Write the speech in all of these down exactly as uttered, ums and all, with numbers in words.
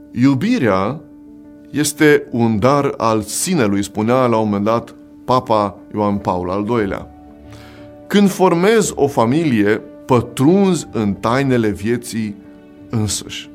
Iubirea este un dar al sinelui, spunea la un moment dat Papa Ioan Paul al doilea. Când formezi o familie, pătrunzi în tainele vieții însăși.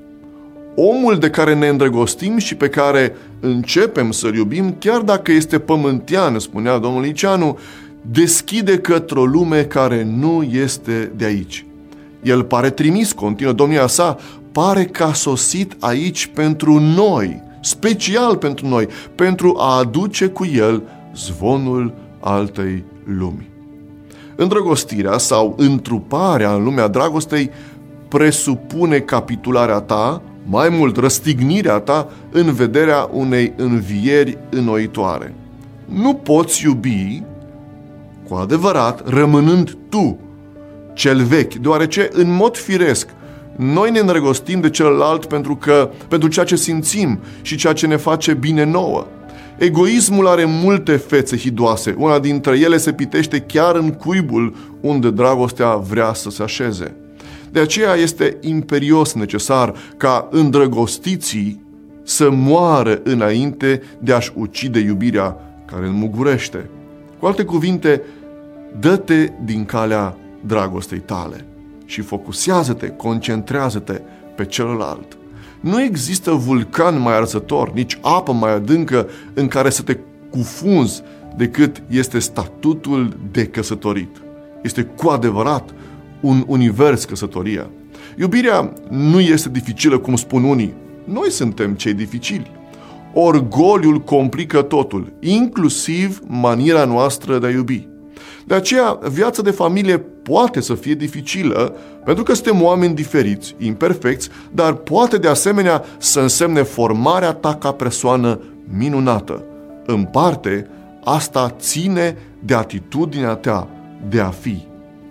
Omul de care ne îndrăgostim și pe care începem să-l iubim, chiar dacă este pământean, spunea domnul Liceanu, deschide către o lume care nu este de aici. El pare trimis, continuă domnia sa, pare că a sosit aici pentru noi, special pentru noi, pentru a aduce cu el zvonul altei lumi. Îndrăgostirea sau întruparea în lumea dragostei presupune capitularea ta, mai mult răstignirea ta în vederea unei învieri înnoitoare. Nu poți iubi cu adevărat rămânând tu cel vechi, deoarece în mod firesc noi ne îndrăgostim de celălalt pentru că pentru ceea ce simțim și ceea ce ne face bine nouă. Egoismul are multe fețe hidoase, una dintre ele se pitește chiar în cuibul unde dragostea vrea să se așeze. De aceea este imperios necesar ca îndrăgostiții să moară înainte de a-și ucide iubirea care înmugurește. Cu alte cuvinte, dă-te din calea dragostei tale și focusează-te, concentrează-te pe celălalt. Nu există vulcan mai arzător, nici apă mai adâncă în care să te cufunzi decât este statutul de căsătorit. Este cu adevărat un univers căsătoria. Iubirea nu este dificilă, cum spun unii. Noi suntem cei dificili. Orgoliul complică totul, inclusiv maniera noastră de a iubi. De aceea, viața de familie poate să fie dificilă, pentru că suntem oameni diferiți, imperfecți, dar poate de asemenea să însemne formarea ta ca persoană minunată. În parte, asta ține de atitudinea ta de a fi.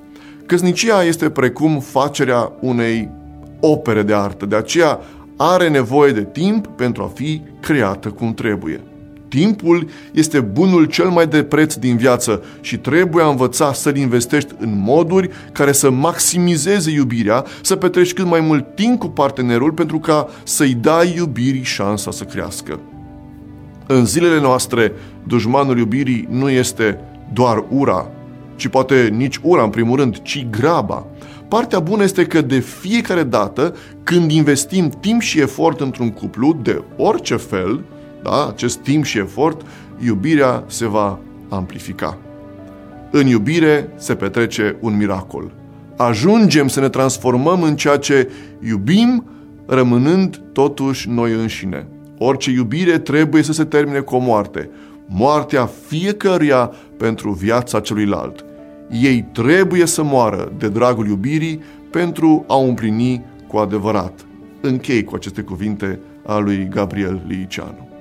Căsnicia este precum facerea unei opere de artă, de aceea are nevoie de timp pentru a fi creată cum trebuie. Timpul este bunul cel mai de preț din viață și trebuie a învăța să-l investești în moduri care să maximizeze iubirea, să petreci cât mai mult timp cu partenerul pentru ca să-i dai iubirii șansa să crească. În zilele noastre, dușmanul iubirii nu este doar ura, ci poate nici ura în primul rând, ci graba. Partea bună este că de fiecare dată când investim timp și efort într-un cuplu, de orice fel, da, acest timp și efort, iubirea se va amplifica. În iubire se petrece un miracol. Ajungem să ne transformăm în ceea ce iubim, rămânând totuși noi înșine. Orice iubire trebuie să se termine cu o moarte. Moartea fiecăruia pentru viața celuilalt. Ei trebuie să moară de dragul iubirii pentru a o împlini cu adevărat. Închei cu aceste cuvinte a lui Gabriel Liceanu.